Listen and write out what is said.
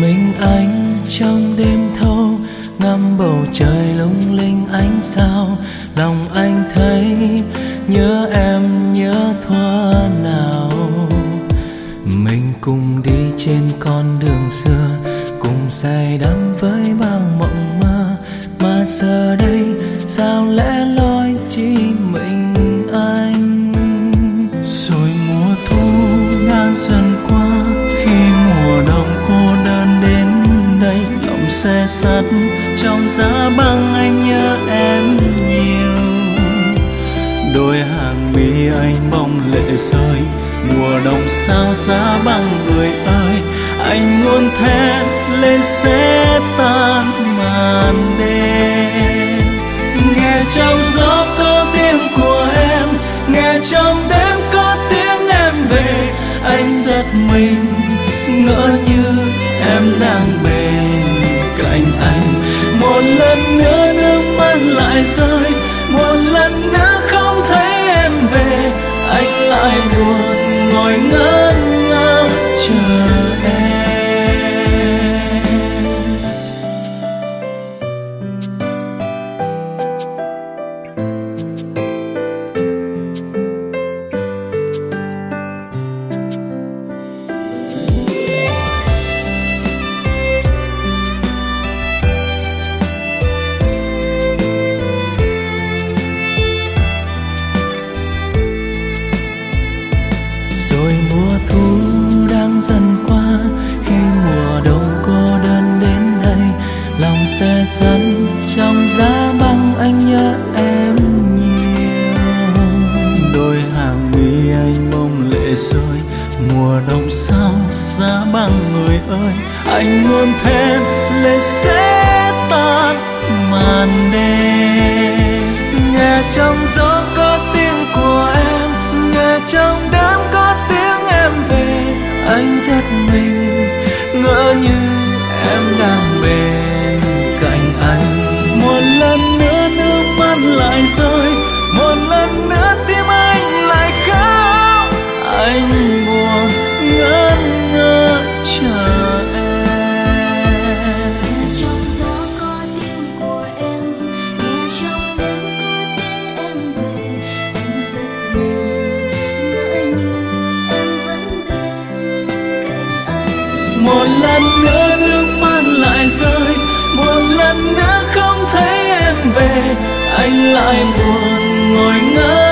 mình anh trong đêm thâu, ngắm bầu trời lung linh ánh sao. Lòng anh thấy nhớ em nhớ thuở nào. Mình cùng đi trên con đường xưa, cùng say đắm với bao mộng mơ. Mà giờ đây sao lẽ loi chỉ mình anh. Rồi mùa thu đang dần qua, khi mùa đông cô đơn đến đây. Lòng xe sắt trong giá băng, anh nhớ em nhiều. Đôi hàng mi anh bông lệ rơi, mùa đông sao giá băng người ơi. Anh muốn thét lên sẽ tan màn đêm. Nghe trong gió có tiếng của em, nghe trong đêm có tiếng em về. Anh giật mình ngỡ như em đang bên cạnh anh. Một lần nữa nước mắt lại rơi, một lần nữa không thấy em về. Anh lại buồn ngồi ngỡ ngơ chờ em. Rồi mùa thu đang dần qua, khi mùa đông cô đơn đến đây. Lòng xe sắn trong giá băng, anh nhớ em nhiều. Đôi hàng mi anh bông lệ rơi, mùa đông sao giá băng người ơi. Anh muốn thét lên sẽ tan màn đêm. Nghe trong gió có tiếng của em, nghe trong đêm có tiếng em về. Anh giật mình ngỡ như em đang bên cạnh anh. Một lần nữa nước mắt lại rơi, một lần nữa tim anh lại khóc. Anh buồn ngỡ ngơ chờ em. Nghe trong gió có tiếng của em, nghe trong đêm có tiếng em về. Anh giật mình ngỡ như em vẫn bên cạnh anh. Một lần nữa nước mắt lại rơi, một lần nữa không thấy em về. Anh lại buồn ngồi ngỡ